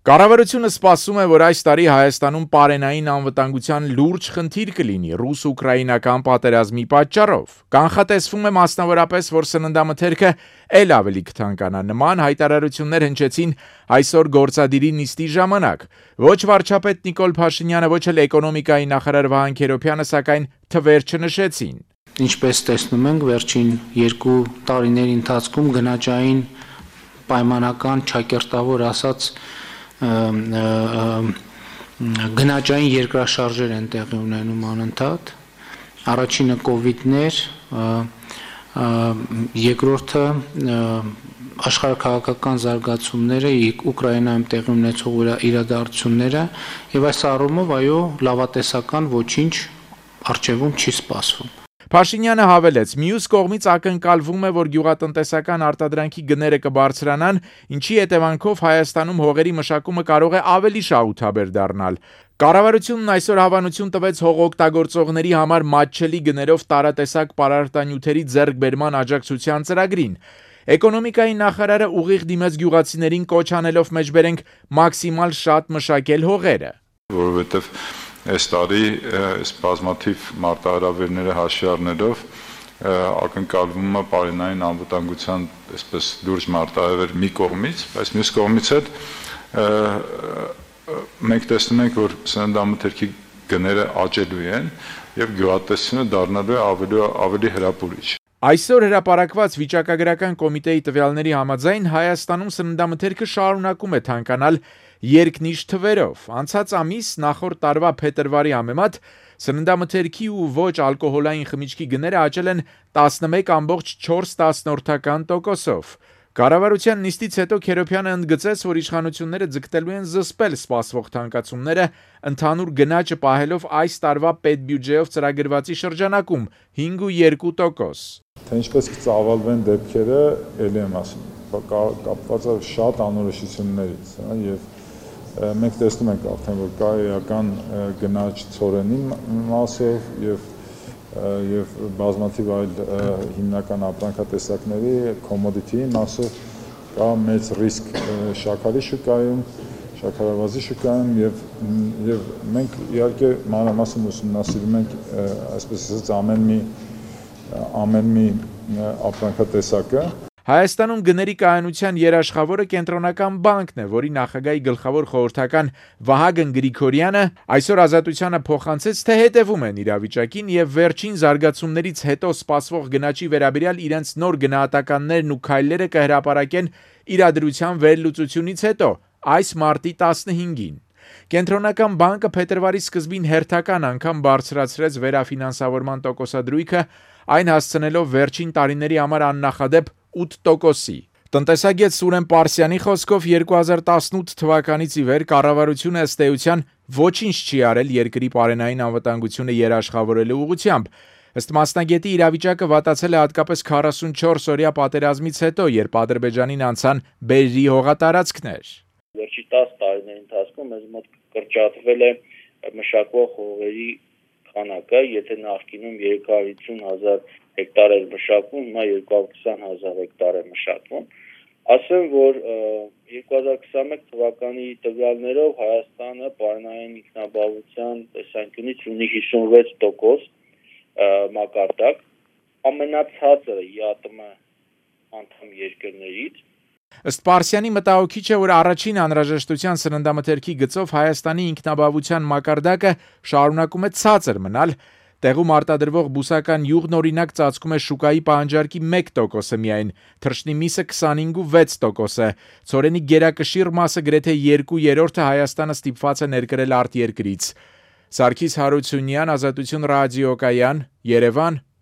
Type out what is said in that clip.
Կառավարությունը սպասում է, որ այս տարի Հայաստանում պարենային անվտանգության լուրջ խնդիր կլինի ռուս-ուկրաինական պատերազմի պատճառով։ Կանխատեսվում է մասնավորապես, որ սննդամթերքը էլ ավելի կթանկանա։ Նման հայտարարություններ հնչեցին այսօր գործադիրի նիստի ժամանակ։ Ոչ վարչապետ Նիկոլ Փաշինյանը, ոչ էլ էկոնոմիկայի նախարար Վահան Քերոբյանը, սակայն թվեր չնշեցին։ Ինչպես տեսնում ենք, վերջին 2 տարիների ընթացքում գնաճային պայմանական չակերտավոր ասած գնաճային երկրաշարժեր են տեղի ունենում անընդհատ, առաջինը կովիդն էր, երկրորդը աշխարհաքաղաքական զարգացումները, Ուկրաինայում տեղի ունեցող իրադարձությունները եւ այս առումով այո լավատեսական ոչինչ առջևում չի սպասվում։ Փաշինյանը հավելեց, մյուս կողմից ակնկալվում է, որ գյուղատնտեսական արտադրանքի գները կբարձրանան, ինչի հետևանքով Հայաստանում հողերի մշակումը կարող է ավելի շահութաբեր դառնալ։ Կառավարությունն այսօր հավանություն տվեց հողօգտագործողների համար մատչելի գներով տարատեսակ պարարտանյութերի ձեռքբերման աջակցության ծրագրին։ Էկոնոմիկայի նախարարը ուղիղ դիմեց գյուղացիներին կոչ անելով մեջբերենք մաքսիմալ շատ մշակել հողերը։ Որովհետև այս տարի բազմաթիվ մարտահրավերները հաշվի առնելով ակնկալվում է պարենային անվտանգության այսպես լուրջ մարտահրավեր մի կողմից, բայց մյուս կողմից էլ մենք տեսնում ենք, որ սննդամթերքի գները աճելու են եւ գյուղատնտեսությունը դառնալու է ավելի հրապուրիչ։ Այսօր հրապարակված վիճակագրական կոմիտեի տվյալների համաձայն Հայաստանում սննդամթերքը շարունակում է թանկանալ երկնիշ թվերով։ Անցած ամիս նախորդ տարվա փետրվարի համեմատ սննդամթերքի ու ոչ ալկոհոլային խմիչքի գները աճել են 11,4%-ով։ Կառավարության նիստից հետո Քերոբյանը ընդգծեց, որ իշխանությունները ձգտելու են զսպել սպասվող թանկացումները, ընդհանուր գնաճը պահելով այս տարվա պետբյուջեով ծրագրվածի շրջանակում 5,2%։ Թե ինչպես կծավալվեն դեպքերը, ելի եմ ասում, կապված է շատ անորոշություններից, եւ մենք տեսնում ենք արդեն, որ կա էական գնաճ ցորենի մասով եւ բազմաթիվ այլ հիմնական ապրանքատեսակների commodity մասով կա մեծ ռիսկ շաքարի շուկայում, շաքարավազի շուկայում եւ մենք իհարկե մանրամասն ուսումնասիրում ենք այսպես ասած ամեն մի ապրանքատեսակը։ Հայաստանում գների կայունության երաշխավորը կենտրոնական բանկն է, որի նախագահի գլխավոր խորհրդական Վահագն Գրիգորյանը այսօր Ազատությանը փոխանցեց, թե հետևում են իրավիճակին եւ վերջին զարգացումներից հետո սպասվող գնաճի վերաբերյալ իրենց նոր գնահատականներն ու քայլերը կհրապարակեն իրադրության վերլուծությունից հետո այս մարտի 15-ին։ Կենտրոնական բանկը փետրվարի սկզբին հերթական անգամ բարձրացրեց վերաֆինանսավորման տոկոսադրույքը, այն հասցնելով վերջին տարիների համար աննախադեպ 8%-ի։ Տնտեսագետ Սուրեն Պարսյանի խոսքով 2018 թվականից ի վեր կառավարությունը ըստ էության ոչինչ չի արել երկրի պարենային անվտանգությունը երաշխավորելու ուղղությամբ։ Ըստ մասնագետի իրավիճակը վատացել է հատկապես 44-օրյա պատերազմից հետո, երբ Ադրբեջանին անցան բերրի հողատարածքներ։ Վերջի 10 տարիների ընթացքում մեզ մոտ կրճատվել է մշակվող հողերի քանակը, եթե նախկինում 350,000 հեկտար էր մշակվում, հիմա 220,000 հեկտար է մշակվում։ Ասեմ, որ 2021 թվականի տվյալներով Հայաստանը պարենային ինքնաբավության տեսանկյունից ունի 56% մակարդակ, ամենացածրը ԵԱՏՄ անդամ երկրներից։ Ըստ Պարսյանի մտահոգիչ է, որ առաջին անհրաժեշտության սննդամթերքի գծով Հայաստանի ինքնաբավության մակարդակը շարունակում է ցածր մնալ, տեղում արտադրվող բուսական յուղն օրինակ ծածկում է շուկայի պահանջարկի 1%-ը միայն, թռչնի միսը 25.6%-ը, ցորենի գերակշիռ մասը գրեթե 2/3-ը Հայաստանը ստիպված է ներկրել արտերկրից։ Սարգիս Հարությունյան, Ազատություն ռադիոկայան, Երևան։